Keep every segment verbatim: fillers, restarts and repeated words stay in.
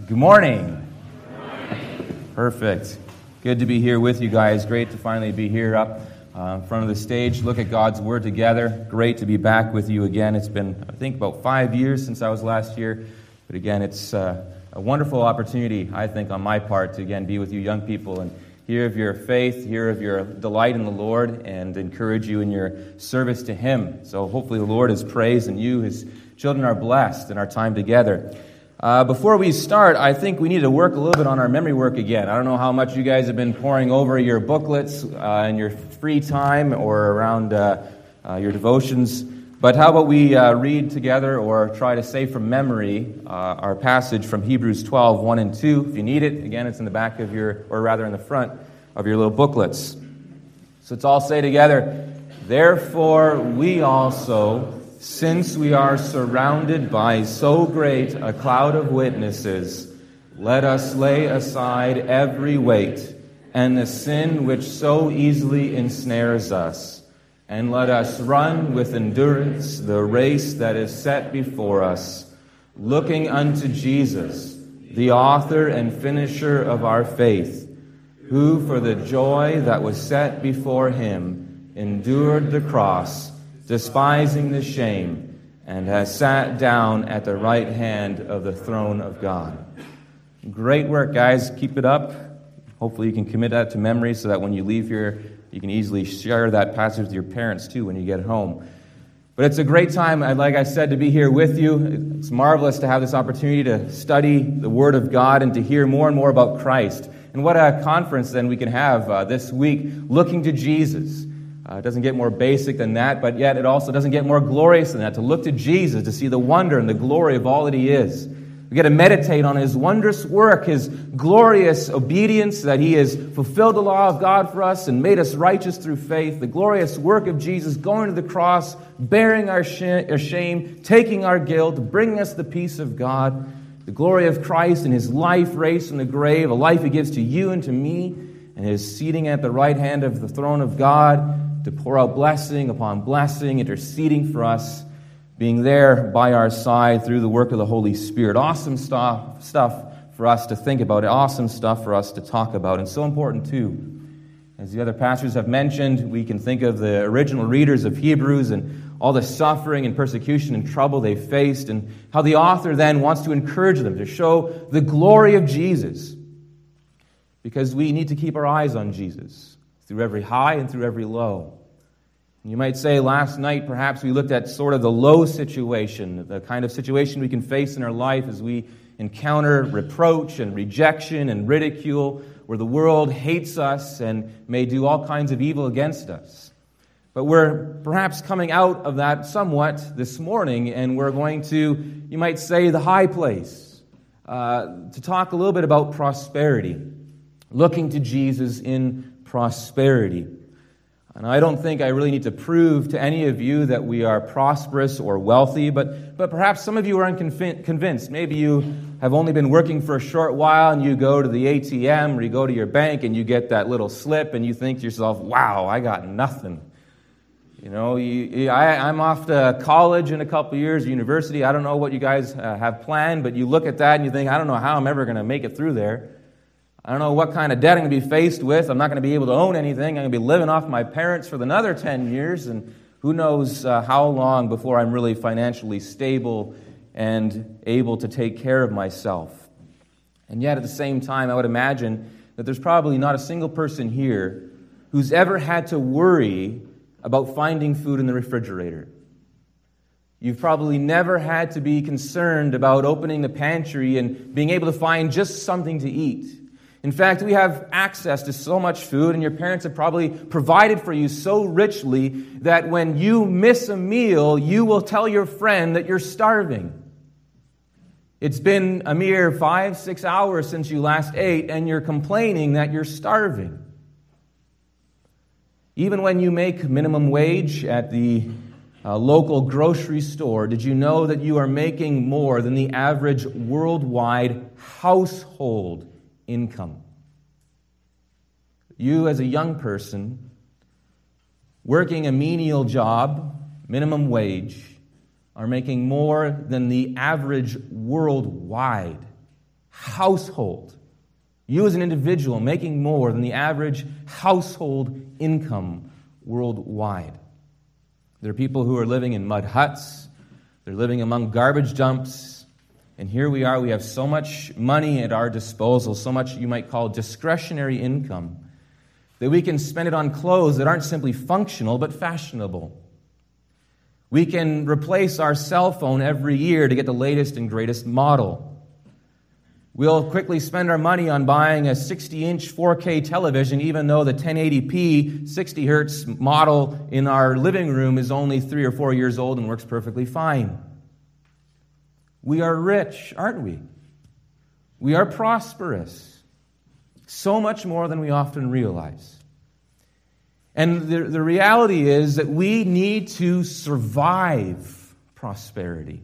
Good morning. Perfect. Good to be here with you guys. Great to finally be here up uh, in front of the stage. Look at God's Word together. Great to be back with you again. It's been, I think, about five years since I was last year. But again, it's uh, a wonderful opportunity, I think, on my part to, again, be with you young people and hear of your faith, hear of your delight in the Lord, and encourage you in your service to Him. So hopefully the Lord is praised and you, His children, are blessed in our time together. Uh, before we start, I think we need to work a little bit on our memory work again. I don't know how much you guys have been poring over your booklets uh, in your free time or around uh, uh, your devotions, but how about we uh, read together or try to say from memory uh, our passage from Hebrews twelve, one and two. If you need it, again, it's in the back of your, or rather in the front of your little booklets. So let's all say together, "Therefore we also, since we are surrounded by so great a cloud of witnesses, let us lay aside every weight and the sin which so easily ensnares us, and let us run with endurance the race that is set before us, looking unto Jesus, the author and finisher of our faith, who for the joy that was set before him endured the cross, despising the shame, and has sat down at the right hand of the throne of God." Great work, guys. Keep it up. Hopefully you can commit that to memory so that when you leave here, you can easily share that passage with your parents too when you get home. But it's a great time, like I said, to be here with you. It's marvelous to have this opportunity to study the Word of God and to hear more and more about Christ. And what a conference then we can have uh, this week, looking to Jesus. Uh, it doesn't get more basic than that, but yet it also doesn't get more glorious than that, to look to Jesus, to see the wonder and the glory of all that He is. We get to meditate on His wondrous work, His glorious obedience, that He has fulfilled the law of God for us and made us righteous through faith, the glorious work of Jesus going to the cross, bearing our shame, taking our guilt, bringing us the peace of God, the glory of Christ and His life raised from the grave, a life He gives to you and to me, and His seating at the right hand of the throne of God, to pour out blessing upon blessing, interceding for us, being there by our side through the work of the Holy Spirit. Awesome stuff, stuff for us to think about, awesome stuff for us to talk about, and so important too. As the other pastors have mentioned, we can think of the original readers of Hebrews and all the suffering and persecution and trouble they faced, and how the author then wants to encourage them to show the glory of Jesus, because we need to keep our eyes on Jesus through every high and through every low. You might say last night perhaps we looked at sort of the low situation, the kind of situation we can face in our life as we encounter reproach and rejection and ridicule, where the world hates us and may do all kinds of evil against us. But we're perhaps coming out of that somewhat this morning, and we're going to, you might say, the high place, uh, to talk a little bit about prosperity, looking to Jesus in prosperity. And I don't think I really need to prove to any of you that we are prosperous or wealthy, but, but perhaps some of you are unconvinced. Maybe you have only been working for a short while and you go to the A T M or you go to your bank and you get that little slip and you think to yourself, wow, I got nothing. You know, you, I, I'm off to college in a couple of years, university. I don't know what you guys uh, have planned, but you look at that and you think, I don't know how I'm ever going to make it through there. I don't know what kind of debt I'm going to be faced with. I'm not going to be able to own anything. I'm going to be living off my parents for another ten years, and who knows uh, how long before I'm really financially stable and able to take care of myself. And yet at the same time, I would imagine that there's probably not a single person here who's ever had to worry about finding food in the refrigerator. You've probably never had to be concerned about opening the pantry and being able to find just something to eat. In fact, we have access to so much food, and your parents have probably provided for you so richly that when you miss a meal, you will tell your friend that you're starving. It's been a mere five, six hours since you last ate, and you're complaining that you're starving. Even when you make minimum wage at the uh, local grocery store, did you know that you are making more than the average worldwide household income? You as a young person working a menial job, minimum wage, are making more than the average worldwide household. You as an individual making more than the average household income worldwide. There are people who are living in mud huts. They're living among garbage dumps. And here we are, we have so much money at our disposal, so much you might call discretionary income, that we can spend it on clothes that aren't simply functional but fashionable. We can replace our cell phone every year to get the latest and greatest model. We'll quickly spend our money on buying a sixty-inch four K television, even though the ten eighty p sixty hertz model in our living room is only three or four years old and works perfectly fine. We are rich, aren't we? We are prosperous. So much more than we often realize. And the, the reality is that we need to survive prosperity.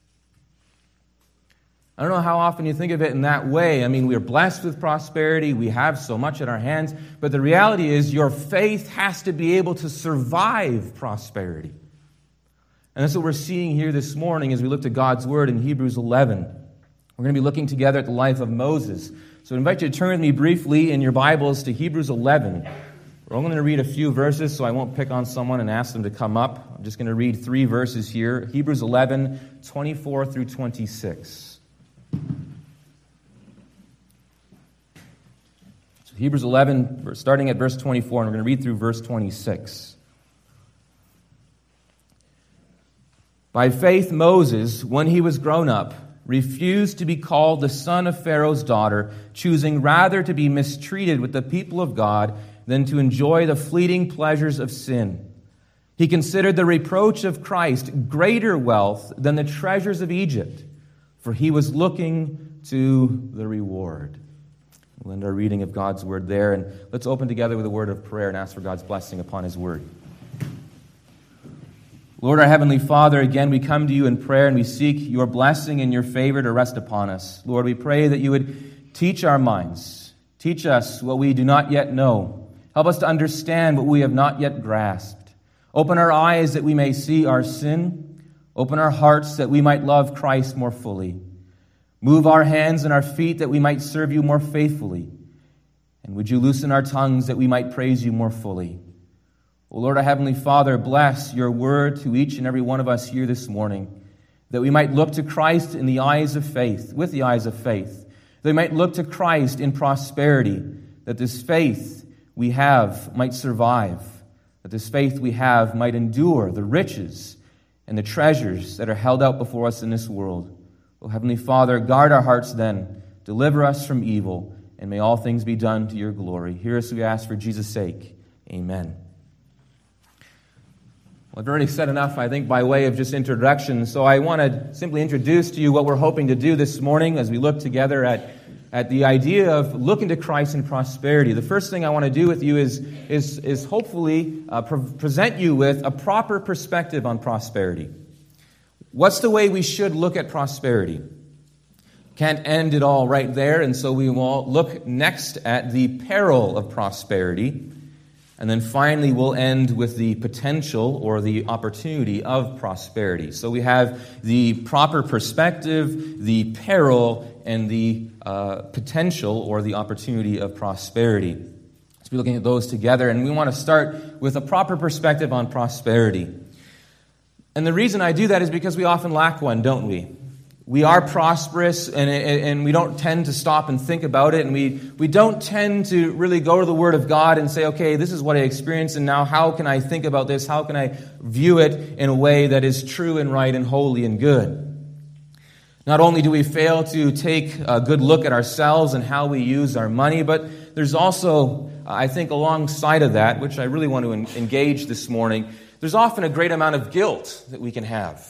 I don't know how often you think of it in that way. I mean, we are blessed with prosperity. We have so much at our hands. But the reality is your faith has to be able to survive prosperity. And that's what we're seeing here this morning as we look to God's Word in Hebrews eleven. We're going to be looking together at the life of Moses. So I invite you to turn with me briefly in your Bibles to Hebrews eleven. We're only going to read a few verses, so I won't pick on someone and ask them to come up. I'm just going to read three verses here. Hebrews eleven, twenty-four through twenty-six. So Hebrews eleven, we're starting at verse twenty-four, and we're going to read through verse twenty-six. By faith, Moses, when he was grown up, refused to be called the son of Pharaoh's daughter, choosing rather to be mistreated with the people of God than to enjoy the fleeting pleasures of sin. He considered the reproach of Christ greater wealth than the treasures of Egypt, for he was looking to the reward. We'll end our reading of God's Word there, and let's open together with a word of prayer and ask for God's blessing upon His Word. Lord, our Heavenly Father, again we come to you in prayer and we seek your blessing and your favor to rest upon us. Lord, we pray that you would teach our minds, teach us what we do not yet know. Help us to understand what we have not yet grasped. Open our eyes that we may see our sin. Open our hearts that we might love Christ more fully. Move our hands and our feet that we might serve you more faithfully. And would you loosen our tongues that we might praise you more fully. O Lord, our Heavenly Father, bless your word to each and every one of us here this morning, that we might look to Christ in the eyes of faith, with the eyes of faith. That we might look to Christ in prosperity, that this faith we have might survive, that this faith we have might endure the riches and the treasures that are held out before us in this world. O Heavenly Father, guard our hearts then, deliver us from evil, and may all things be done to your glory. Hear us, we ask, for Jesus' sake. Amen. Well, I've already said enough, I think, by way of just introduction, so I want to simply introduce to you what we're hoping to do this morning as we look together at, at the idea of looking to Christ in prosperity. The first thing I want to do with you is, is, is hopefully uh, pre- present you with a proper perspective on prosperity. What's the way we should look at prosperity? Can't end it all right there, and so we will look next at the peril of prosperity. And then finally, we'll end with the potential or the opportunity of prosperity. So we have the proper perspective, the peril, and the uh, potential or the opportunity of prosperity. Let's be looking at those together. And we want to start with a proper perspective on prosperity. And the reason I do that is because we often lack one, don't we? We are prosperous, and, and we don't tend to stop and think about it, and we, we don't tend to really go to the Word of God and say, okay, this is what I experienced, and now how can I think about this? How can I view it in a way that is true and right and holy and good? Not only do we fail to take a good look at ourselves and how we use our money, but there's also, I think, alongside of that, which I really want to engage this morning, there's often a great amount of guilt that we can have.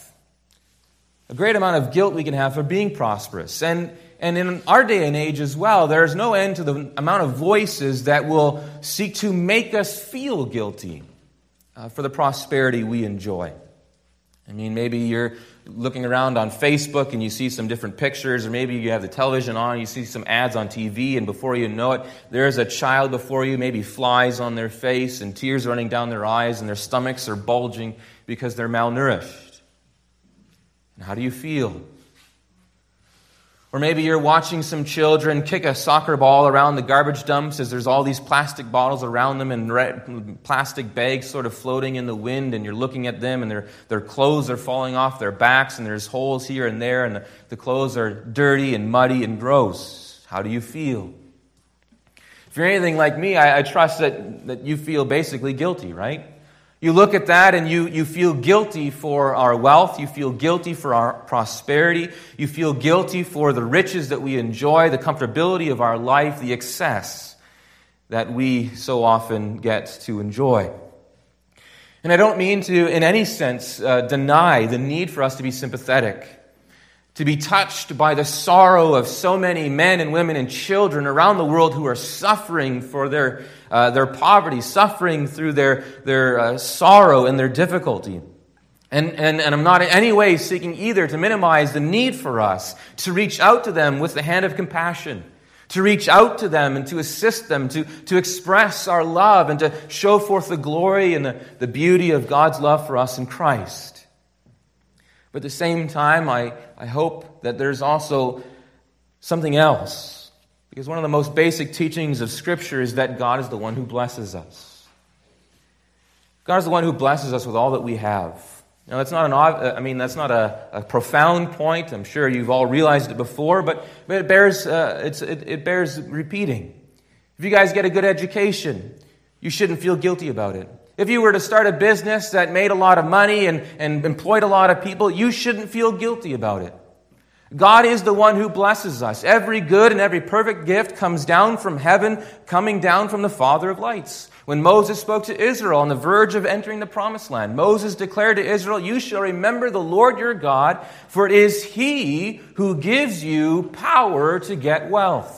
A great amount of guilt we can have for being prosperous. And, and in our day and age as well, there's no end to the amount of voices that will seek to make us feel guilty uh, for the prosperity we enjoy. I mean, maybe you're looking around on Facebook and you see some different pictures, or maybe you have the television on, you see some ads on T V, and before you know it, there's a child before you, maybe flies on their face and tears running down their eyes, and their stomachs are bulging because they're malnourished. How do you feel? Or maybe you're watching some children kick a soccer ball around the garbage dumps as there's all these plastic bottles around them and red plastic bags sort of floating in the wind, and you're looking at them and their, their clothes are falling off their backs and there's holes here and there and the, the clothes are dirty and muddy and gross. How do you feel? If you're anything like me, I, I trust that, that you feel basically guilty, right? You look at that and you, you feel guilty for our wealth. You feel guilty for our prosperity. You feel guilty for the riches that we enjoy, the comfortability of our life, the excess that we so often get to enjoy. And I don't mean to, in any sense, uh, deny the need for us to be sympathetic, to be touched by the sorrow of so many men and women and children around the world who are suffering for their uh, their poverty, suffering through their their uh, sorrow and their difficulty. And, and, and I'm not in any way seeking either to minimize the need for us to reach out to them with the hand of compassion, to reach out to them and to assist them, to, to express our love and to show forth the glory and the, the beauty of God's love for us in Christ. But at the same time, I, I hope that there's also something else. Because one of the most basic teachings of Scripture is that God is the one who blesses us. God is the one who blesses us with all that we have. Now, that's not an I mean, that's not a, a profound point. I'm sure you've all realized it before, but, but it bears uh, it's, it, it bears repeating. If you guys get a good education, you shouldn't feel guilty about it. If you were to start a business that made a lot of money and, and employed a lot of people, you shouldn't feel guilty about it. God is the one who blesses us. Every good and every perfect gift comes down from heaven, coming down from the Father of lights. When Moses spoke to Israel on the verge of entering the promised land, Moses declared to Israel, "You shall remember the Lord your God, for it is He who gives you power to get wealth."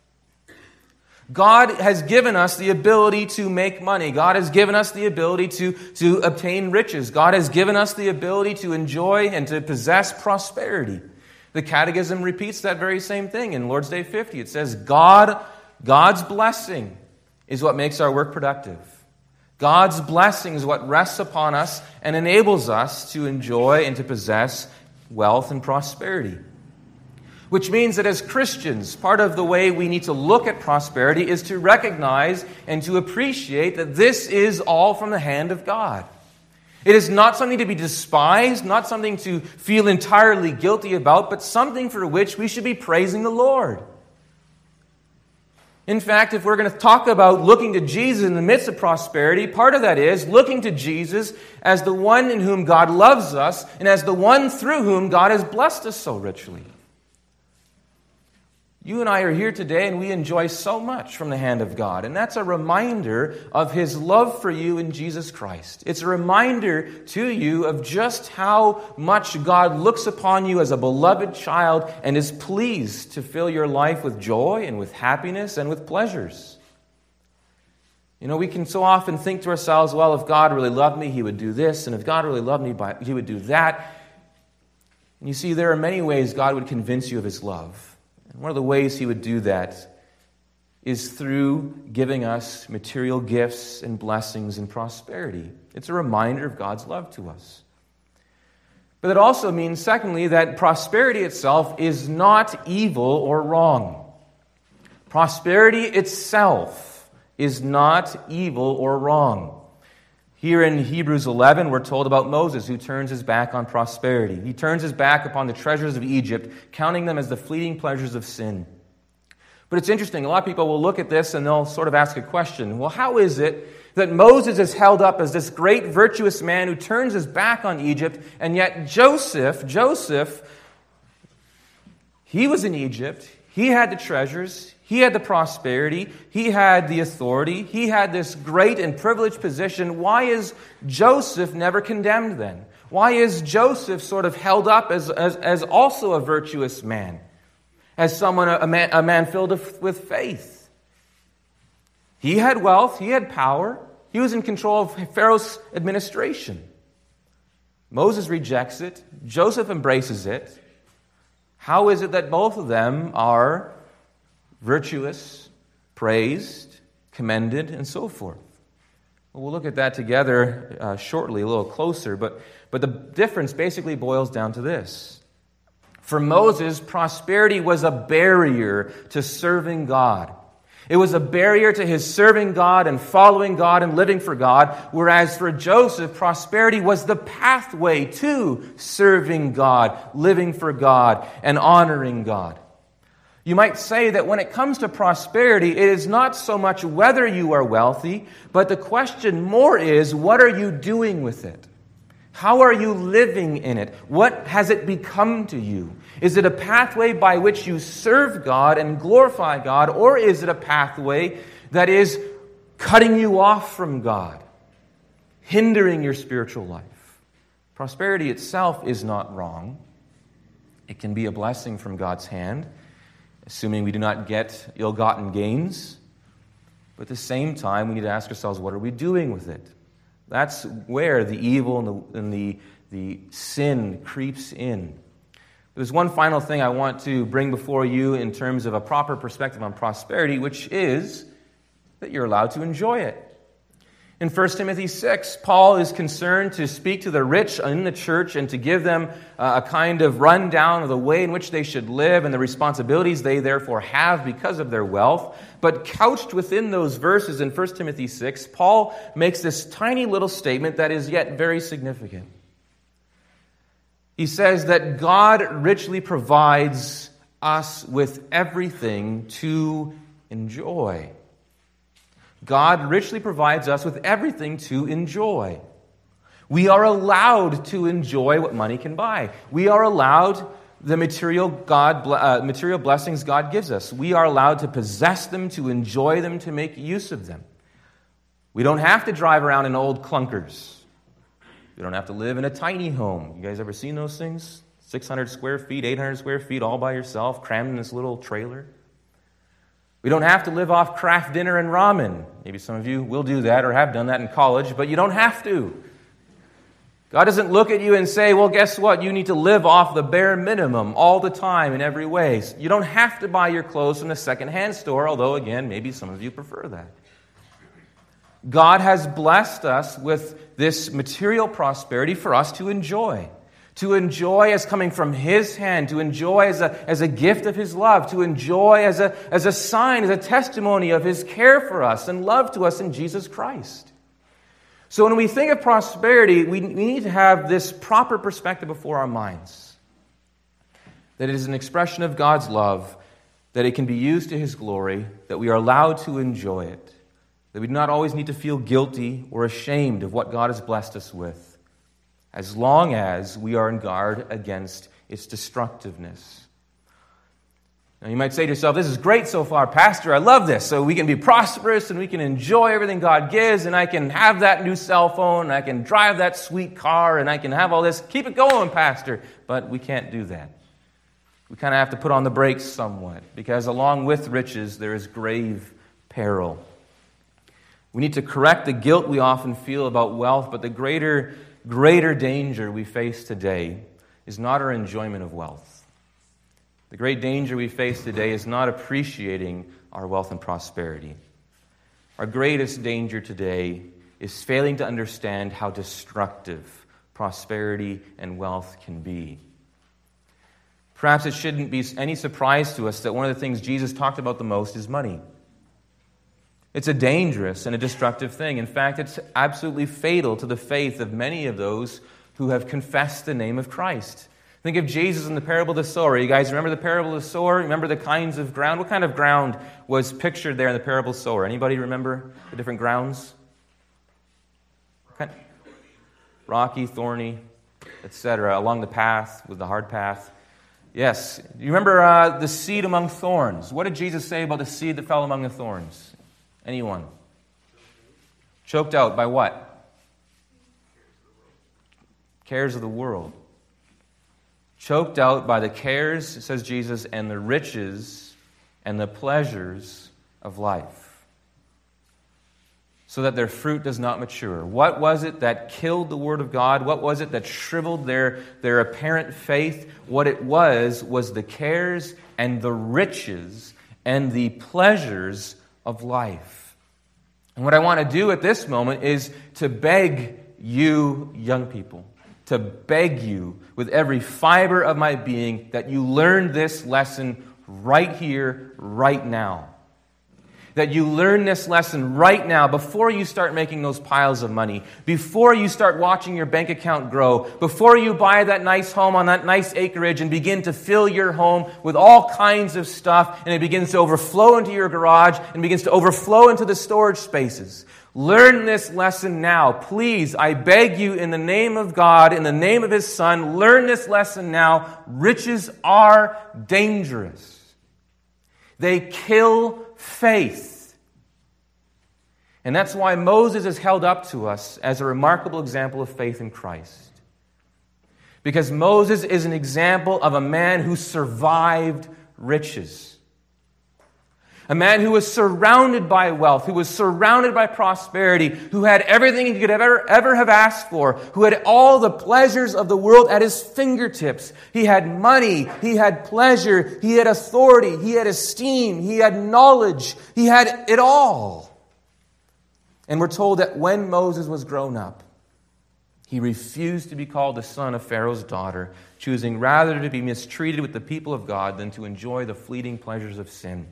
God has given us the ability to make money. God has given us the ability to, to obtain riches. God has given us the ability to enjoy and to possess prosperity. The Catechism repeats that very same thing in Lord's Day fifty. It says, God, God's blessing is what makes our work productive. God's blessing is what rests upon us and enables us to enjoy and to possess wealth and prosperity. Which means that as Christians, part of the way we need to look at prosperity is to recognize and to appreciate that this is all from the hand of God. It is not something to be despised, not something to feel entirely guilty about, but something for which we should be praising the Lord. In fact, if we're going to talk about looking to Jesus in the midst of prosperity, part of that is looking to Jesus as the one in whom God loves us and as the one through whom God has blessed us so richly. You and I are here today and we enjoy so much from the hand of God. And that's a reminder of His love for you in Jesus Christ. It's a reminder to you of just how much God looks upon you as a beloved child and is pleased to fill your life with joy and with happiness and with pleasures. You know, we can so often think to ourselves, well, if God really loved me, He would do this. And if God really loved me, He would do that. And you see, there are many ways God would convince you of His love. And one of the ways He would do that is through giving us material gifts and blessings and prosperity. It's a reminder of God's love to us. But it also means, secondly, that prosperity itself is not evil or wrong. Prosperity itself is not evil or wrong. Here in Hebrews eleven, we're told about Moses who turns his back on prosperity. He turns his back upon the treasures of Egypt, counting them as the fleeting pleasures of sin. But it's interesting, a lot of people will look at this and they'll sort of ask a question. Well, how is it that Moses is held up as this great virtuous man who turns his back on Egypt, and yet Joseph, Joseph, he was in Egypt, he had the treasures, he had the prosperity, he had the authority, he had this great and privileged position. Why is Joseph never condemned then? Why is Joseph sort of held up as, as, as also a virtuous man? As someone, a man, a man filled with faith? He had wealth, he had power, he was in control of Pharaoh's administration. Moses rejects it, Joseph embraces it. How is it that both of them are virtuous, praised, commended, and so forth? Well, we'll look at that together uh, shortly, a little closer, but, but the difference basically boils down to this. For Moses, prosperity was a barrier to serving God. It was a barrier to his serving God and following God and living for God, whereas for Joseph, prosperity was the pathway to serving God, living for God, and honoring God. You might say that when it comes to prosperity, it is not so much whether you are wealthy, but the question more is, what are you doing with it? How are you living in it? What has it become to you? Is it a pathway by which you serve God and glorify God, or is it a pathway that is cutting you off from God, hindering your spiritual life? Prosperity itself is not wrong. It can be a blessing from God's hand, assuming we do not get ill-gotten gains. But at the same time, we need to ask ourselves, what are we doing with it? That's where the evil and the, and the, the sin creeps in. There's one final thing I want to bring before you in terms of a proper perspective on prosperity, which is that you're allowed to enjoy it. In First Timothy six, Paul is concerned to speak to the rich in the church and to give them a kind of rundown of the way in which they should live and the responsibilities they therefore have because of their wealth. But couched within those verses in First Timothy six, Paul makes this tiny little statement that is yet very significant. He says that God richly provides us with everything to enjoy. God richly provides us with everything to enjoy. We are allowed to enjoy what money can buy. We are allowed the material God, uh, material blessings God gives us. We are allowed to possess them, to enjoy them, to make use of them. We don't have to drive around in old clunkers. We don't have to live in a tiny home. You guys ever seen those things? six hundred square feet, eight hundred square feet, all by yourself, crammed in this little trailer. We don't have to live off Kraft Dinner and ramen. Maybe some of you will do that or have done that in college, but you don't have to. God doesn't look at you and say, well, guess what? You need to live off the bare minimum all the time in every way. You don't have to buy your clothes from the secondhand store, although, again, maybe some of you prefer that. God has blessed us with this material prosperity for us to enjoy. To enjoy as coming from His hand, to enjoy as a, as a gift of His love, to enjoy as a, as a sign, as a testimony of His care for us and love to us in Jesus Christ. So when we think of prosperity, we, we need to have this proper perspective before our minds. That it is an expression of God's love, that it can be used to His glory, that we are allowed to enjoy it, that we do not always need to feel guilty or ashamed of what God has blessed us with, as long as we are on guard against its destructiveness. Now you might say to yourself, this is great so far, Pastor, I love this. So we can be prosperous and we can enjoy everything God gives, and I can have that new cell phone, and I can drive that sweet car, and I can have all this. Keep it going, Pastor. But we can't do that. We kind of have to put on the brakes somewhat, because along with riches, there is grave peril. We need to correct the guilt we often feel about wealth, but the greater Greater danger we face today is not our enjoyment of wealth. The great danger we face today is not appreciating our wealth and prosperity. Our greatest danger today is failing to understand how destructive prosperity and wealth can be. Perhaps it shouldn't be any surprise to us that one of the things Jesus talked about the most is money. It's a dangerous and a destructive thing. In fact, it's absolutely fatal to the faith of many of those who have confessed the name of Christ. Think of Jesus in the parable of the sower. You guys remember the parable of the sower? Remember the kinds of ground? What kind of ground was pictured there in the parable of the sower? Anybody remember the different grounds? Kind of rocky, thorny, et cetera, along the path, with the hard path. Yes. You remember uh, the seed among thorns? What did Jesus say about the seed that fell among the thorns? Anyone? Choked out by what? Cares of the world. Choked out by the cares, says Jesus, and the riches and the pleasures of life, so that their fruit does not mature. What was it that killed the Word of God? What was it that shriveled their, their apparent faith? What it was, was the cares and the riches and the pleasures of life. And what I want to do at this moment is to beg you, young people, to beg you with every fiber of my being that you learn this lesson right here, right now. That you learn this lesson right now before you start making those piles of money, before you start watching your bank account grow, before you buy that nice home on that nice acreage and begin to fill your home with all kinds of stuff, and it begins to overflow into your garage and begins to overflow into the storage spaces. Learn this lesson now. Please, I beg you in the name of God, in the name of His Son, learn this lesson now. Riches are dangerous. They kill faith. And that's why Moses is held up to us as a remarkable example of faith in Christ. Because Moses is an example of a man who survived riches. A man who was surrounded by wealth, who was surrounded by prosperity, who had everything he could ever, ever have asked for, who had all the pleasures of the world at his fingertips. He had money, he had pleasure, he had authority, he had esteem, he had knowledge, he had it all. And we're told that when Moses was grown up, he refused to be called the son of Pharaoh's daughter, choosing rather to be mistreated with the people of God than to enjoy the fleeting pleasures of sin.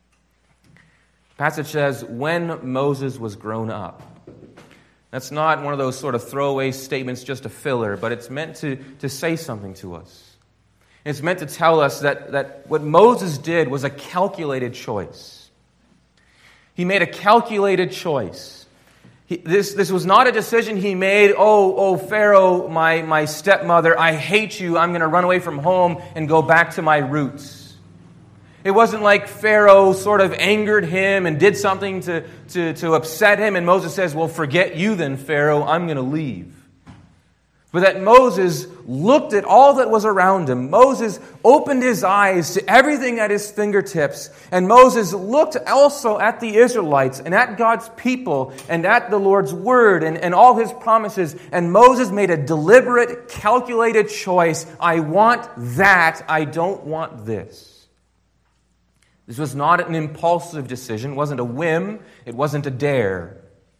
The passage says, when Moses was grown up. That's not one of those sort of throwaway statements, just a filler, but it's meant to, to say something to us. It's meant to tell us that, that what Moses did was a calculated choice. He made a calculated choice. He, this, this was not a decision he made, oh, oh, Pharaoh, my, my stepmother, I hate you, I'm going to run away from home and go back to my roots. It wasn't like Pharaoh sort of angered him and did something to, to, to upset him, and Moses says, well, forget you then, Pharaoh, I'm going to leave. But that Moses looked at all that was around him. Moses opened his eyes to everything at his fingertips. And Moses looked also at the Israelites and at God's people and at the Lord's word and, and all His promises. And Moses made a deliberate, calculated choice. I want that. I don't want this. This was not an impulsive decision. It wasn't a whim. It wasn't a dare.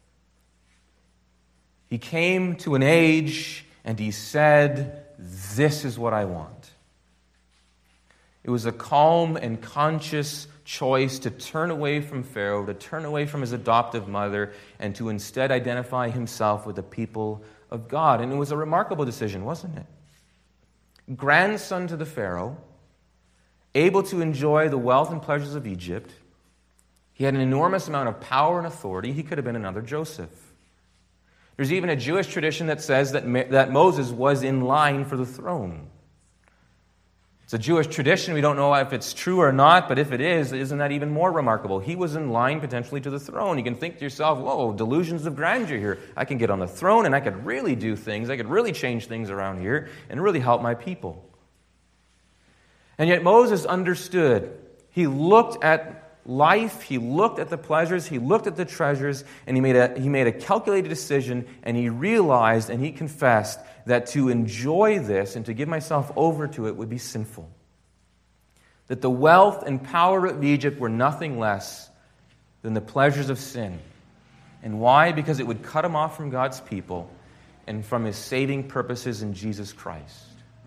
He came to an age and he said, this is what I want. It was a calm and conscious choice to turn away from Pharaoh, to turn away from his adoptive mother, and to instead identify himself with the people of God. And it was a remarkable decision, wasn't it? Grandson to the Pharaoh, able to enjoy the wealth and pleasures of Egypt. He had an enormous amount of power and authority. He could have been another Joseph. There's even a Jewish tradition that says that, that Moses was in line for the throne. It's a Jewish tradition. We don't know if it's true or not, but if it is, isn't that even more remarkable? He was in line potentially to the throne. You can think to yourself, whoa, delusions of grandeur here. I can get on the throne and I could really do things. I could really change things around here and really help my people. And yet Moses understood. He looked at life, he looked at the pleasures, he looked at the treasures, and he made a, he made a calculated decision, and he realized and he confessed that to enjoy this and to give myself over to it would be sinful. That the wealth and power of Egypt were nothing less than the pleasures of sin. And why? Because it would cut him off from God's people and from His saving purposes in Jesus Christ.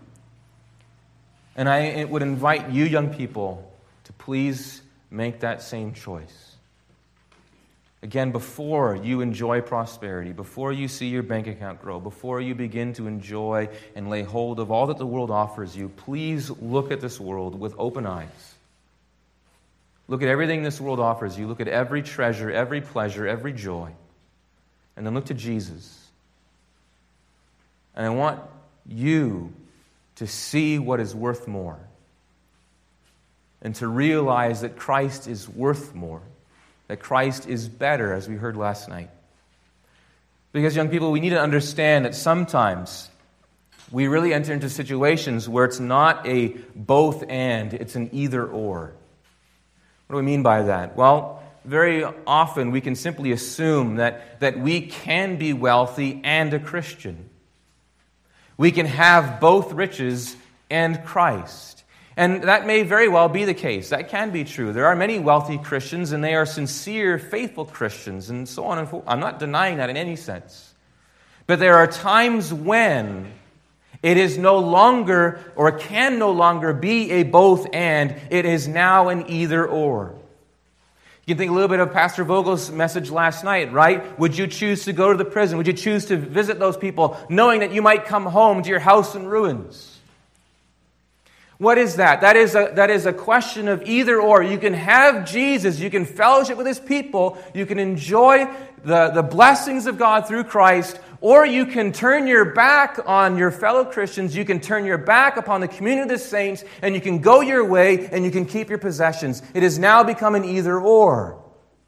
And I would invite you young people to please make that same choice. Again, before you enjoy prosperity, before you see your bank account grow, before you begin to enjoy and lay hold of all that the world offers you, please look at this world with open eyes. Look at everything this world offers you. Look at every treasure, every pleasure, every joy. And then look to Jesus. And I want you to see what is worth more. And to realize that Christ is worth more. That Christ is better, as we heard last night. Because, young people, we need to understand that sometimes we really enter into situations where it's not a both and, it's an either or. What do we mean by that? Well, very often we can simply assume that, that we can be wealthy and a Christian. We can have both riches and Christ. And that may very well be the case. That can be true. There are many wealthy Christians, and they are sincere, faithful Christians, and so on and so forth. I'm not denying that in any sense. But there are times when It is no longer, or can no longer be, a both and. It is now an either or. You can think a little bit of Pastor Vogel's message last night, right? Would you choose to go to the prison? Would you choose to visit those people, knowing that you might come home to your house in ruins? What is that? That is a, that is a question of either or. You can have Jesus, you can fellowship with His people, you can enjoy the, the blessings of God through Christ, or you can turn your back on your fellow Christians, you can turn your back upon the community of the saints, and you can go your way and you can keep your possessions. It has now become an either or.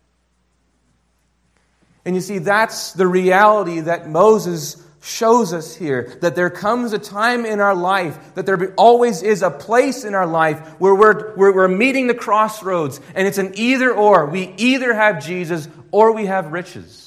And you see, that's the reality that Moses shows us here, that there comes a time in our life, that there always is a place in our life where we're, where we're meeting the crossroads, and it's an either or. We either have Jesus or we have riches.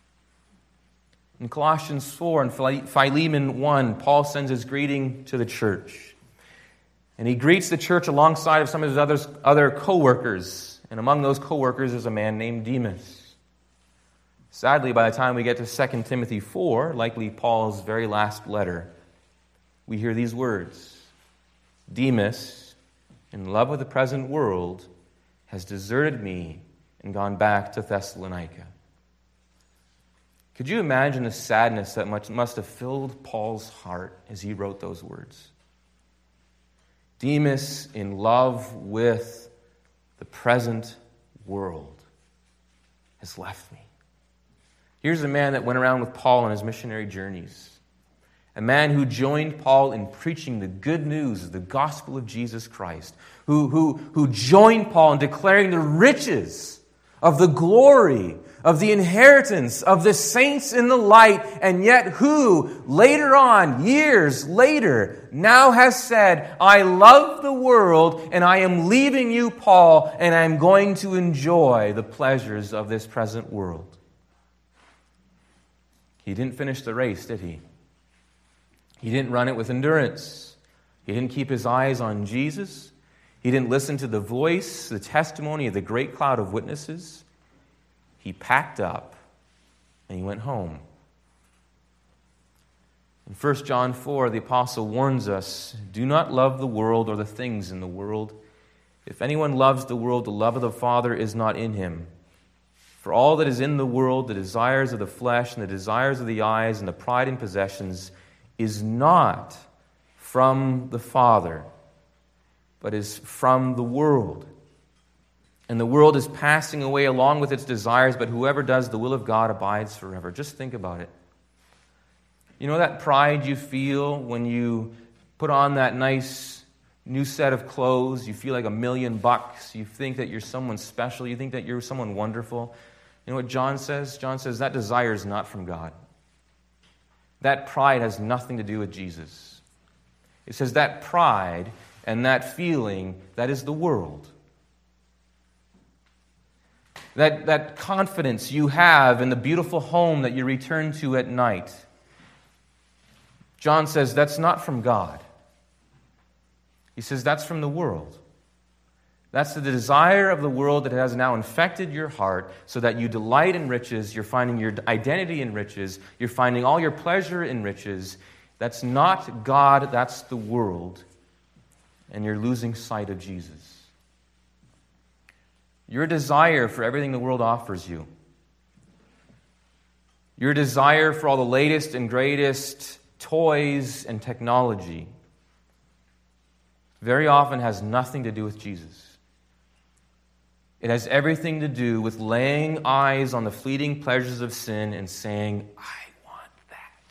In Colossians four and Philemon one, Paul sends his greeting to the church. And he greets the church alongside of some of his other, other co-workers. And among those co-workers is a man named Demas. Sadly, by the time we get to Second Timothy four, likely Paul's very last letter, we hear these words: Demas, in love with the present world, has deserted me and gone back to Thessalonica. Could you imagine the sadness that must have filled Paul's heart as he wrote those words? Demas, in love with the present world, has left me. Here's a man that went around with Paul on his missionary journeys. A man who joined Paul in preaching the good news of the gospel of Jesus Christ. Who, who, who joined Paul in declaring the riches of the glory of the inheritance of the saints in the light, and yet who, later on, years later, now has said, I love the world, and I am leaving you, Paul, and I am going to enjoy the pleasures of this present world. He didn't finish the race, did he? He didn't run it with endurance. He didn't keep his eyes on Jesus. He didn't listen to the voice, the testimony of the great cloud of witnesses. He packed up and he went home. In First John four, the apostle warns us, do not love the world or the things in the world. If anyone loves the world, the love of the Father is not in him. For all that is in the world, the desires of the flesh and the desires of the eyes and the pride in possessions, is not from the Father, but is from the world. And the world is passing away along with its desires, but whoever does the will of God abides forever. Just think about it. You know that pride you feel when you put on that nice new set of clothes? You feel like a million bucks. You think that you're someone special. You think that you're someone wonderful. You know what John says? John says that desire is not from God. That pride has nothing to do with Jesus. It says that pride and that feeling, that is the world. That, that confidence you have in the beautiful home that you return to at night. John says that's not from God. He says that's from the world. That's the desire of the world that has now infected your heart so that you delight in riches, you're finding your identity in riches, you're finding all your pleasure in riches. That's not God, that's the world. And you're losing sight of Jesus. Your desire for everything the world offers you, your desire for all the latest and greatest toys and technology, very often has nothing to do with Jesus. It has everything to do with laying eyes on the fleeting pleasures of sin and saying, I want that.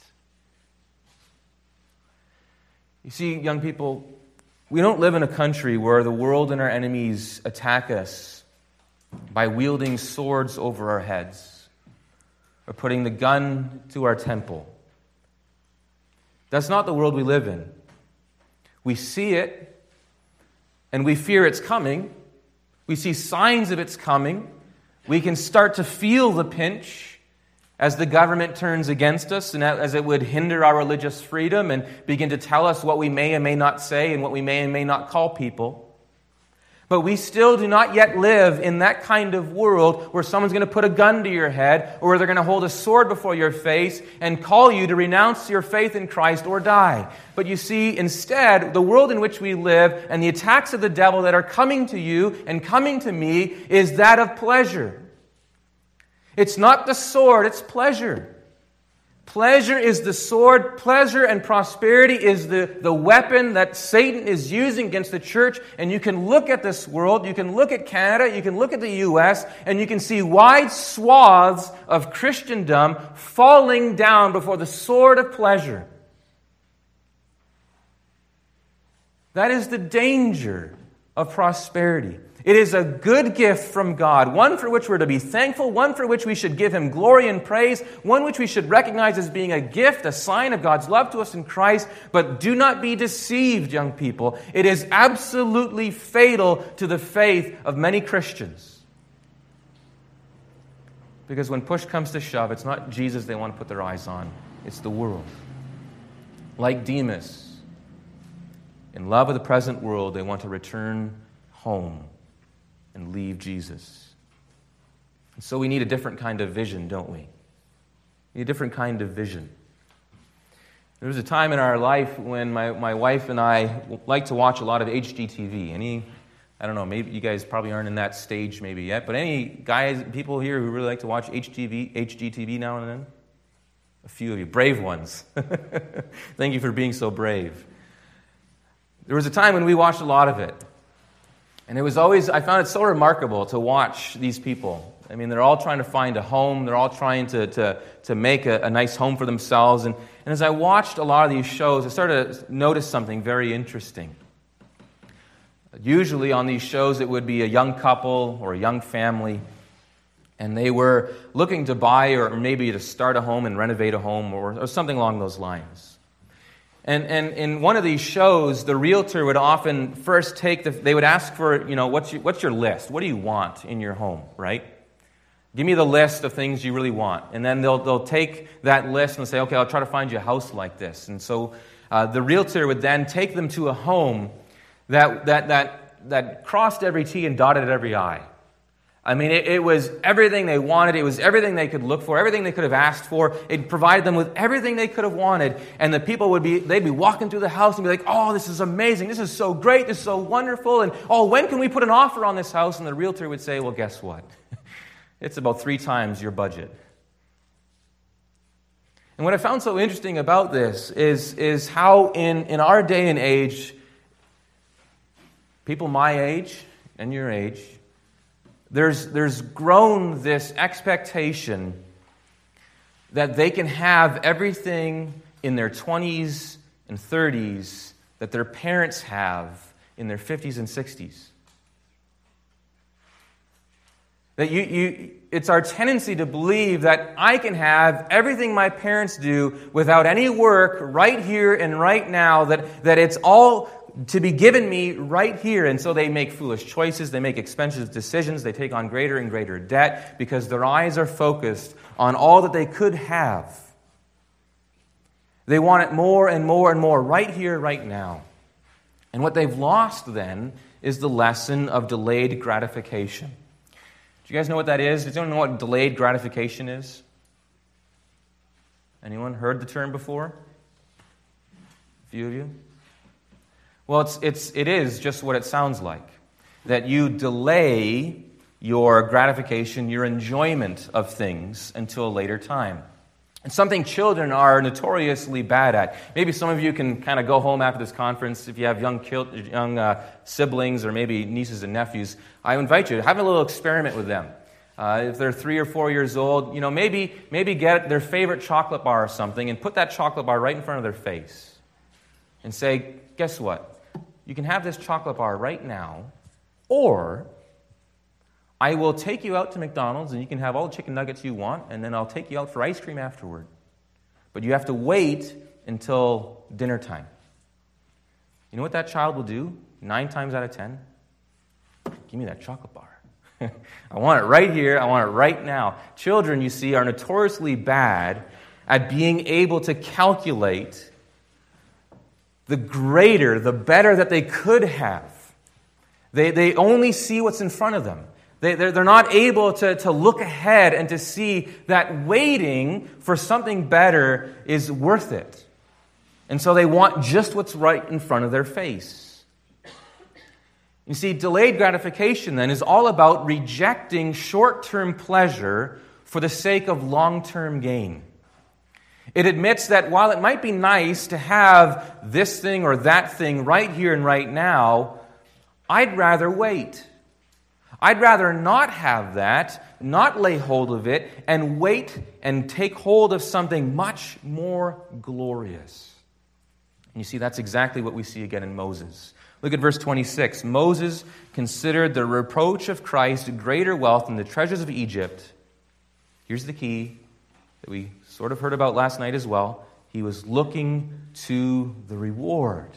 You see, young people, we don't live in a country where the world and our enemies attack us by wielding swords over our heads or putting the gun to our temple. That's not the world we live in. We see it and we fear it's coming. We see signs of it's coming. We can start to feel the pinch as the government turns against us and as it would hinder our religious freedom and begin to tell us what we may and may not say and what we may and may not call people. But we still do not yet live in that kind of world where someone's going to put a gun to your head or where they're going to hold a sword before your face and call you to renounce your faith in Christ or die. But you see, instead, the world in which we live and the attacks of the devil that are coming to you and coming to me is that of pleasure. It's not the sword, it's pleasure. Pleasure is the sword. Pleasure and prosperity is the, the weapon that Satan is using against the church. And you can look at this world, you can look at Canada, you can look at the U S, and you can see wide swaths of Christendom falling down before the sword of pleasure. That is the danger of prosperity. It is a good gift from God, one for which we're to be thankful, one for which we should give Him glory and praise, one which we should recognize as being a gift, a sign of God's love to us in Christ. But do not be deceived, young people. It is absolutely fatal to the faith of many Christians. Because when push comes to shove, it's not Jesus they want to put their eyes on, it's the world. Like Demas, in love with the present world, they want to return home and leave Jesus. And so we need a different kind of vision, don't we? We need a different kind of vision. There was a time in our life when my, my wife and I liked to watch a lot of H G T V. Any, I don't know, maybe you guys probably aren't in that stage maybe yet, but any guys, people here who really like to watch H G T V, H G T V now and then? A few of you, brave ones. Thank you for being so brave. There was a time when we watched a lot of it. And it was always, I found it so remarkable to watch these people. I mean, they're all trying to find a home. They're all trying to, to, to make a, a nice home for themselves. And, and as I watched a lot of these shows, I started to notice something very interesting. Usually on these shows, it would be a young couple or a young family. And they were looking to buy or maybe to start a home and renovate a home or, or something along those lines. And, and in one of these shows, the realtor would often first take the, they would ask for, you know, what's your, what's your list? What do you want in your home, right? Give me the list of things you really want. And then they'll they'll take that list and say, okay, I'll try to find you a house like this. And so uh, the realtor would then take them to a home that, that, that, that crossed every T and dotted every I. I mean, it, it was everything they wanted. It was everything they could look for, everything they could have asked for. It provided them with everything they could have wanted. And the people would be, they'd be walking through the house and be like, oh, this is amazing. This is so great. This is so wonderful. And, oh, when can we put an offer on this house? And the realtor would say, well, guess what? It's about three times your budget. And what I found so interesting about this is, is how in, in our day and age, people my age and your age, There's, there's grown this expectation that they can have everything in their twenties and thirties that their parents have in their fifties and sixties. That you, you, it's our tendency to believe that I can have everything my parents do without any work right here and right now, that, that it's all to be given me right here. And so they make foolish choices, they make expensive decisions, they take on greater and greater debt because their eyes are focused on all that they could have. They want it more and more and more right here, right now. And what they've lost then is the lesson of delayed gratification. Do you guys know what that is? Does anyone know what delayed gratification is? Anyone heard the term before? A few of you? Well, it's, it's, it is just what it sounds like. That you delay your gratification, your enjoyment of things until a later time. It's something children are notoriously bad at. Maybe some of you can kind of go home after this conference if you have young young uh, siblings or maybe nieces and nephews. I invite you to have a little experiment with them. Uh, if they're three or four years old, you know, maybe maybe get their favorite chocolate bar or something and put that chocolate bar right in front of their face and say, guess what? You can have this chocolate bar right now, or I will take you out to McDonald's and you can have all the chicken nuggets you want, and then I'll take you out for ice cream afterward. But you have to wait until dinner time. You know what that child will do nine times out of ten? Give me that chocolate bar. I want it right here. I want it right now. Children, you see, are notoriously bad at being able to calculate the greater, the better that they could have. They, they only see what's in front of them. They, they're, they're not able to, to look ahead and to see that waiting for something better is worth it. And so they want just what's right in front of their face. You see, delayed gratification then is all about rejecting short-term pleasure for the sake of long-term gain. It admits that while it might be nice to have this thing or that thing right here and right now, I'd rather wait. I'd rather not have that, not lay hold of it, and wait and take hold of something much more glorious. And you see, that's exactly what we see again in Moses. Look at verse twenty-six. Moses considered the reproach of Christ greater wealth than the treasures of Egypt. Here's the key that we sort of heard about last night as well. He was looking to the reward.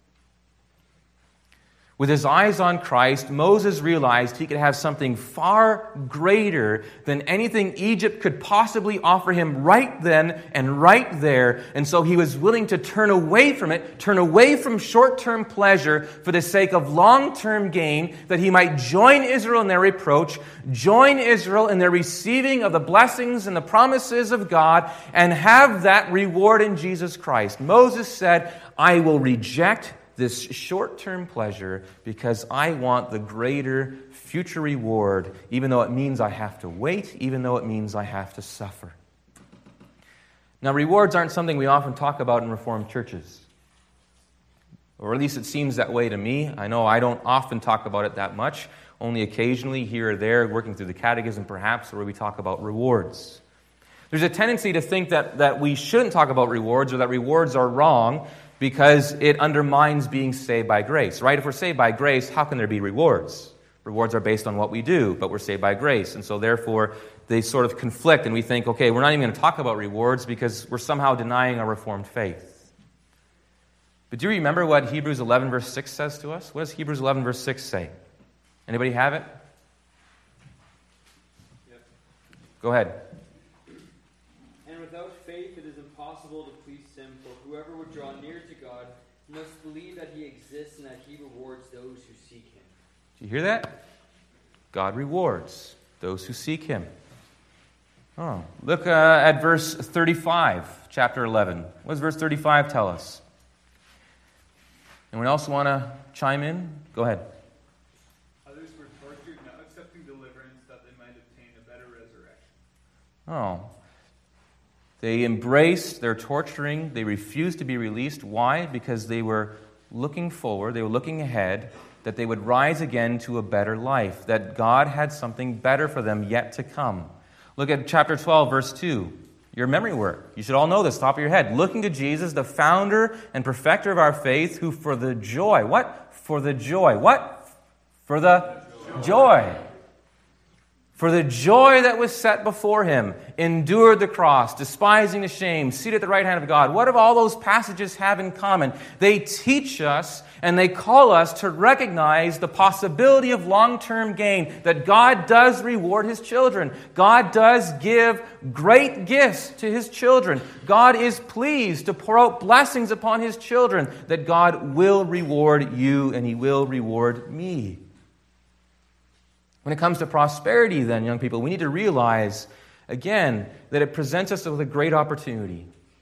With his eyes on Christ, Moses realized he could have something far greater than anything Egypt could possibly offer him right then and right there. And so he was willing to turn away from it, turn away from short-term pleasure for the sake of long-term gain, that he might join Israel in their reproach, join Israel in their receiving of the blessings and the promises of God, and have that reward in Jesus Christ. Moses said, I will reject this short-term pleasure because I want the greater future reward, even though it means I have to wait, even though it means I have to suffer. Now, rewards aren't something we often talk about in Reformed churches. Or at least it seems that way to me. I know I don't often talk about it that much, only occasionally here or there, working through the catechism perhaps, where we talk about rewards. There's a tendency to think that, that we shouldn't talk about rewards, or that rewards are wrong, because it undermines being saved by grace, right? If we're saved by grace, how can there be rewards? Rewards are based on what we do, but we're saved by grace. And so therefore, they sort of conflict, and we think, okay, we're not even going to talk about rewards because we're somehow denying our Reformed faith. But do you remember what Hebrews eleven verse six says to us? What does Hebrews eleven verse six say? Anybody have it? Yep. Go ahead. And without faith it is impossible to please him, for whoever would draw near to God must believe that he exists and that he rewards those who seek him. Do you hear that? God rewards those who seek him. Oh, look uh, at verse thirty-five, chapter eleven. What does verse thirty-five tell us? Anyone else want to chime in? Go ahead. Others were tortured, not accepting deliverance, that they might obtain a better resurrection. Oh. They embraced their torturing. They refused to be released. Why? Because they were looking forward. They were looking ahead, that they would rise again to a better life, that God had something better for them yet to come. Look at chapter twelve, verse two. Your memory work. You should all know this, top of your head. Looking to Jesus, the founder and perfecter of our faith, who for the joy, what? For the joy. What? For the joy. For the joy that was set before him, endured the cross, despising the shame, seated at the right hand of God. What do all those passages have in common? They teach us and they call us to recognize the possibility of long-term gain, that God does reward his children. God does give great gifts to his children. God is pleased to pour out blessings upon his children, that God will reward you and he will reward me. When it comes to prosperity, then, young people, we need to realize, again, that it presents us with a great opportunity.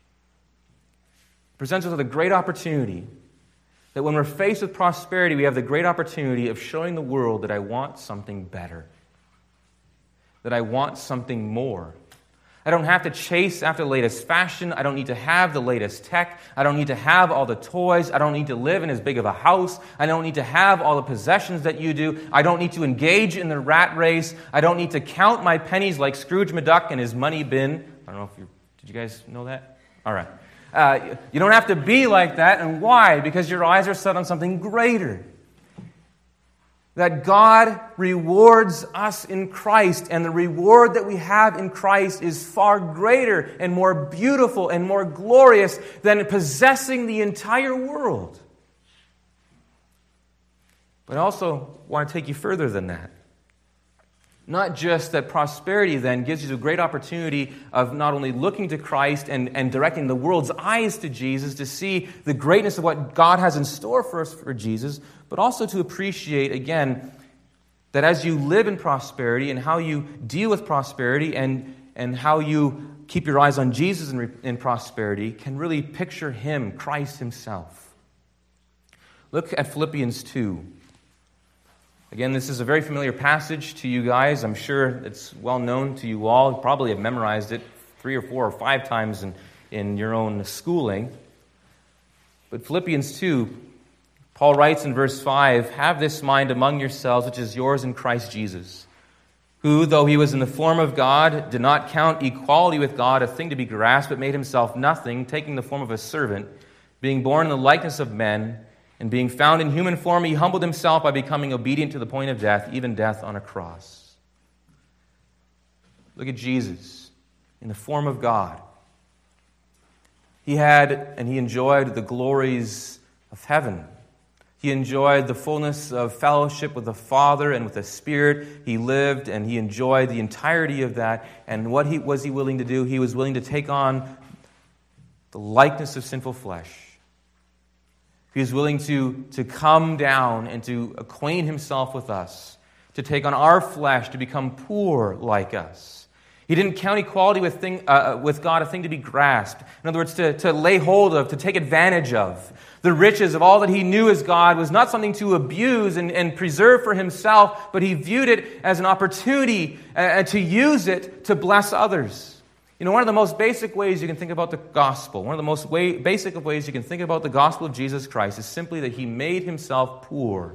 It presents us with a great opportunity that when we're faced with prosperity, we have the great opportunity of showing the world that I want something better, that I want something more. I don't have to chase after the latest fashion. I don't need to have the latest tech. I don't need to have all the toys. I don't need to live in as big of a house. I don't need to have all the possessions that you do. I don't need to engage in the rat race. I don't need to count my pennies like Scrooge McDuck in his money bin. I don't know if you did you guys know that? All right. Uh, you don't have to be like that. And why? Because your eyes are set on something greater. That God rewards us in Christ, and the reward that we have in Christ is far greater and more beautiful and more glorious than possessing the entire world. But I also want to take you further than that. Not just that prosperity then gives you a great opportunity of not only looking to Christ and, and directing the world's eyes to Jesus to see the greatness of what God has in store for us for Jesus, but also to appreciate, again, that as you live in prosperity and how you deal with prosperity and, and how you keep your eyes on Jesus in, in prosperity can really picture Him, Christ Himself. Look at Philippians two. Again, this is a very familiar passage to you guys. I'm sure it's well known to you all. You probably have memorized it three or four or five times in, in your own schooling. But Philippians two, Paul writes in verse five, "Have this mind among yourselves, which is yours in Christ Jesus, who, though he was in the form of God, did not count equality with God a thing to be grasped, but made himself nothing, taking the form of a servant, being born in the likeness of men, and being found in human form, he humbled himself by becoming obedient to the point of death, even death on a cross." Look at Jesus in the form of God. He had and he enjoyed the glories of heaven. He enjoyed the fullness of fellowship with the Father and with the Spirit. He lived and he enjoyed the entirety of that. And what he, was he willing to do? He was willing to take on the likeness of sinful flesh. He was willing to, to come down and to acquaint himself with us, to take on our flesh, to become poor like us. He didn't count equality with, thing, uh, with God a thing to be grasped. In other words, to, to lay hold of, to take advantage of. The riches of all that he knew as God was not something to abuse and, and preserve for himself, but he viewed it as an opportunity uh, to use it to bless others. You know, one of the most basic ways you can think about the gospel, one of the most way, basic of ways you can think about the gospel of Jesus Christ is simply that he made himself poor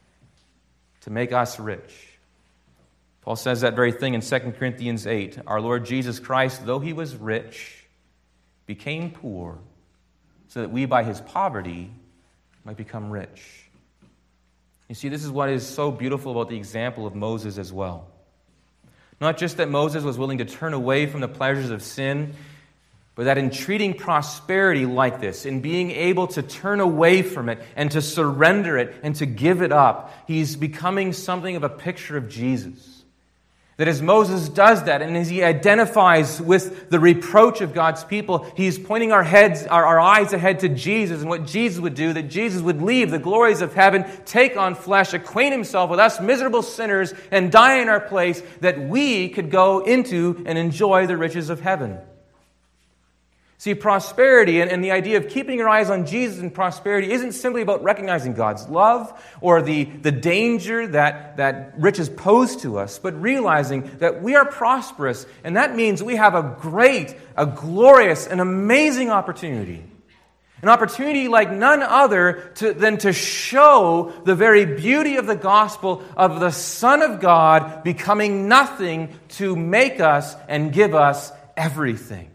to make us rich. Paul says that very thing in Second Corinthians eight. Our Lord Jesus Christ, though he was rich, became poor, so that we by his poverty might become rich. You see, this is what is so beautiful about the example of Moses as well. Not just that Moses was willing to turn away from the pleasures of sin, but that in treating prosperity like this, in being able to turn away from it and to surrender it and to give it up, he's becoming something of a picture of Jesus. That as Moses does that, and as he identifies with the reproach of God's people, he's pointing our heads, our, our eyes ahead to Jesus and what Jesus would do, that Jesus would leave the glories of heaven, take on flesh, acquaint himself with us miserable sinners, and die in our place, that we could go into and enjoy the riches of heaven. See, prosperity and, and the idea of keeping your eyes on Jesus in prosperity isn't simply about recognizing God's love or the, the danger that, that riches pose to us, but realizing that we are prosperous, and that means we have a great, a glorious, an amazing opportunity. An opportunity like none other to, than to show the very beauty of the gospel of the Son of God becoming nothing to make us and give us everything.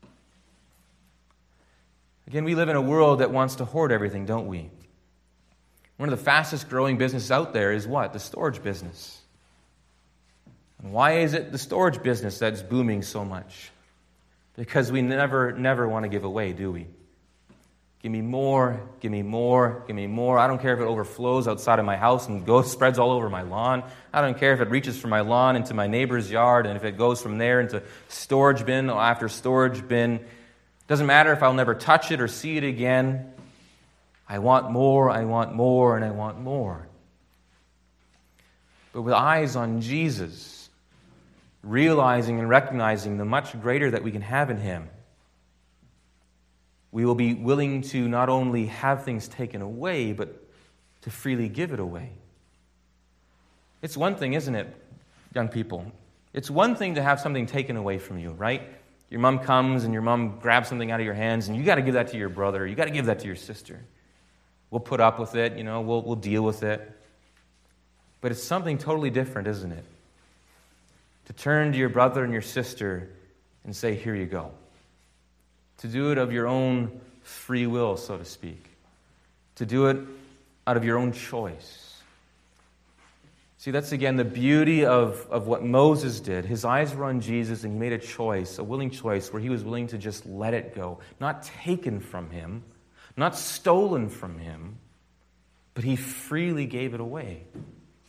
Again, we live in a world that wants to hoard everything, don't we? One of the fastest growing businesses out there is what? The storage business. And why is it the storage business that's booming so much? Because we never, never want to give away, do we? Give me more, give me more, give me more. I don't care if it overflows outside of my house and goes spreads all over my lawn. I don't care if it reaches from my lawn into my neighbor's yard, and if it goes from there into storage bin or after storage bin. Doesn't matter if I'll never touch it or see it again. I want more, I want more, and I want more. But with eyes on Jesus, realizing and recognizing the much greater that we can have in him, we will be willing to not only have things taken away, but to freely give it away. It's one thing, isn't it, young people? It's one thing to have something taken away from you, right? Your mom comes and your mom grabs something out of your hands, and you got to give that to your brother. You got to give that to your sister. We'll put up with it, you know, we'll we'll deal with it. But it's something totally different, isn't it? To turn to your brother and your sister and say, "Here you go." To do it of your own free will, so to speak. To do it out of your own choice. See, that's again the beauty of, of what Moses did. His eyes were on Jesus, and he made a choice, a willing choice, where he was willing to just let it go. Not taken from him, not stolen from him, but he freely gave it away. And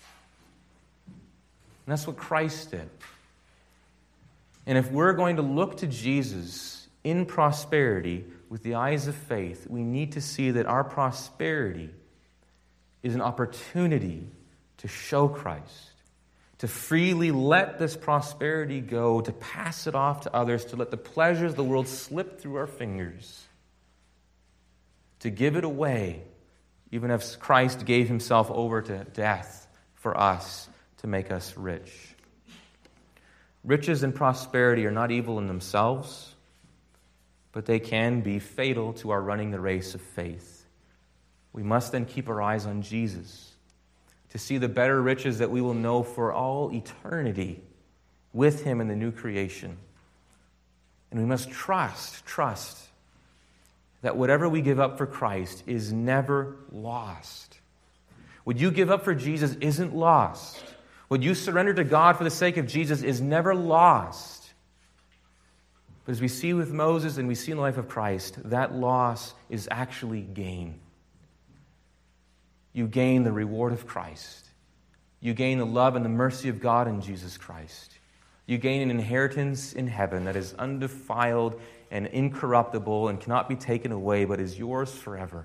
that's what Christ did. And if we're going to look to Jesus in prosperity with the eyes of faith, we need to see that our prosperity is an opportunity to show Christ, to freely let this prosperity go, to pass it off to others, to let the pleasures of the world slip through our fingers, to give it away, even as Christ gave himself over to death for us to make us rich. Riches and prosperity are not evil in themselves, but they can be fatal to our running the race of faith. We must then keep our eyes on Jesus to see the better riches that we will know for all eternity with him in the new creation. And we must trust, trust that whatever we give up for Christ is never lost. What you give up for Jesus isn't lost. What you surrender to God for the sake of Jesus is never lost. But as we see with Moses and we see in the life of Christ, that loss is actually gain. You gain the reward of Christ. You gain the love and the mercy of God in Jesus Christ. You gain an inheritance in heaven that is undefiled and incorruptible and cannot be taken away, but is yours forever.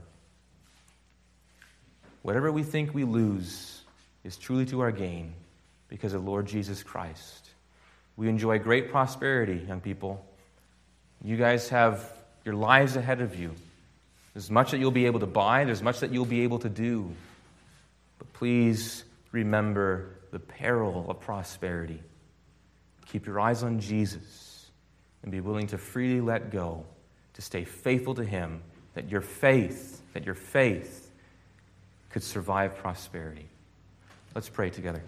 Whatever we think we lose is truly to our gain because of Lord Jesus Christ. We enjoy great prosperity, young people. You guys have your lives ahead of you. There's much that you'll be able to buy. There's much that you'll be able to do. But please remember the peril of prosperity. Keep your eyes on Jesus and be willing to freely let go, to stay faithful to him, that your faith, that your faith could survive prosperity. Let's pray together.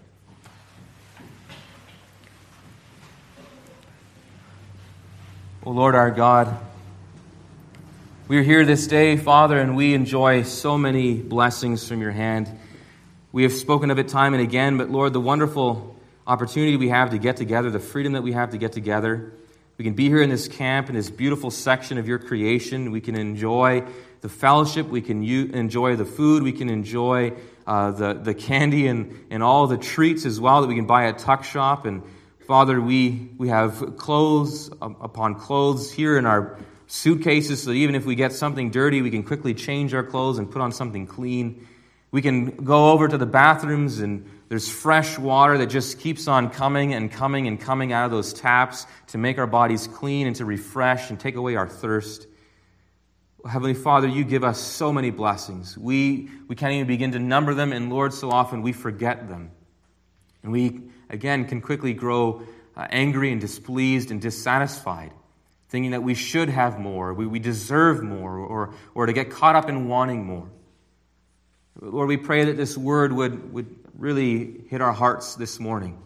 O Lord our God, we are here this day, Father, and we enjoy so many blessings from your hand. We have spoken of it time and again, but Lord, the wonderful opportunity we have to get together, the freedom that we have to get together. We can be here in this camp, in this beautiful section of your creation. We can enjoy the fellowship. We can u- enjoy the food. We can enjoy uh, the, the candy and, and all the treats as well that we can buy at Tuck Shop. And Father, we, we have clothes upon clothes here in our suitcases, so even if we get something dirty, we can quickly change our clothes and put on something clean. We can go over to the bathrooms and there's fresh water that just keeps on coming and coming and coming out of those taps to make our bodies clean and to refresh and take away our thirst. Heavenly Father, you give us so many blessings. We, we can't even begin to number them, and Lord, so often we forget them. And we, again, can quickly grow uh, angry and displeased and dissatisfied, thinking that we should have more, we, we deserve more, or, or to get caught up in wanting more. Lord, we pray that this word would, would really hit our hearts this morning.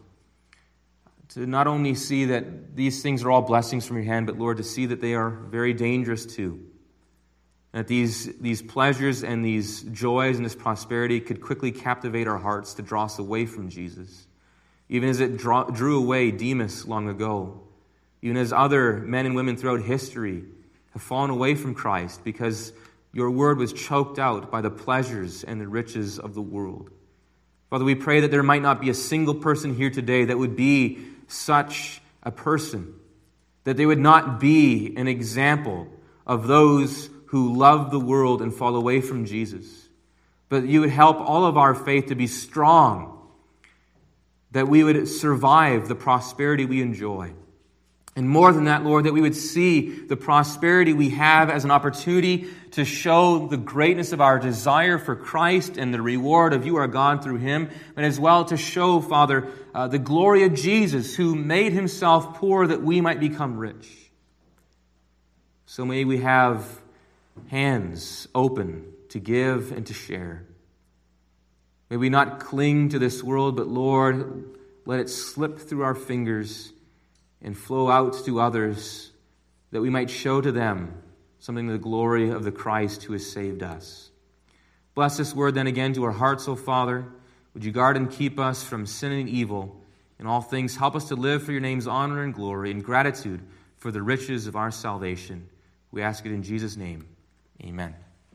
To not only see that these things are all blessings from your hand, but Lord, to see that they are very dangerous too. That these, these pleasures and these joys and this prosperity could quickly captivate our hearts to draw us away from Jesus. Even as it draw, drew away Demas long ago. Even as other men and women throughout history have fallen away from Christ because your word was choked out by the pleasures and the riches of the world. Father, we pray that there might not be a single person here today that would be such a person, that they would not be an example of those who love the world and fall away from Jesus, but you would help all of our faith to be strong, that we would survive the prosperity we enjoy. And more than that, Lord, that we would see the prosperity we have as an opportunity to show the greatness of our desire for Christ and the reward of you, our God, through him, but as well to show, Father, uh, the glory of Jesus, who made himself poor that we might become rich. So may we have hands open to give and to share. May we not cling to this world, but Lord, let it slip through our fingers and flow out to others, that we might show to them something of the glory of the Christ who has saved us. Bless this word then again to our hearts, O Father. Would you guard and keep us from sin and evil? In all things, help us to live for your name's honor and glory and gratitude for the riches of our salvation. We ask it in Jesus' name. Amen.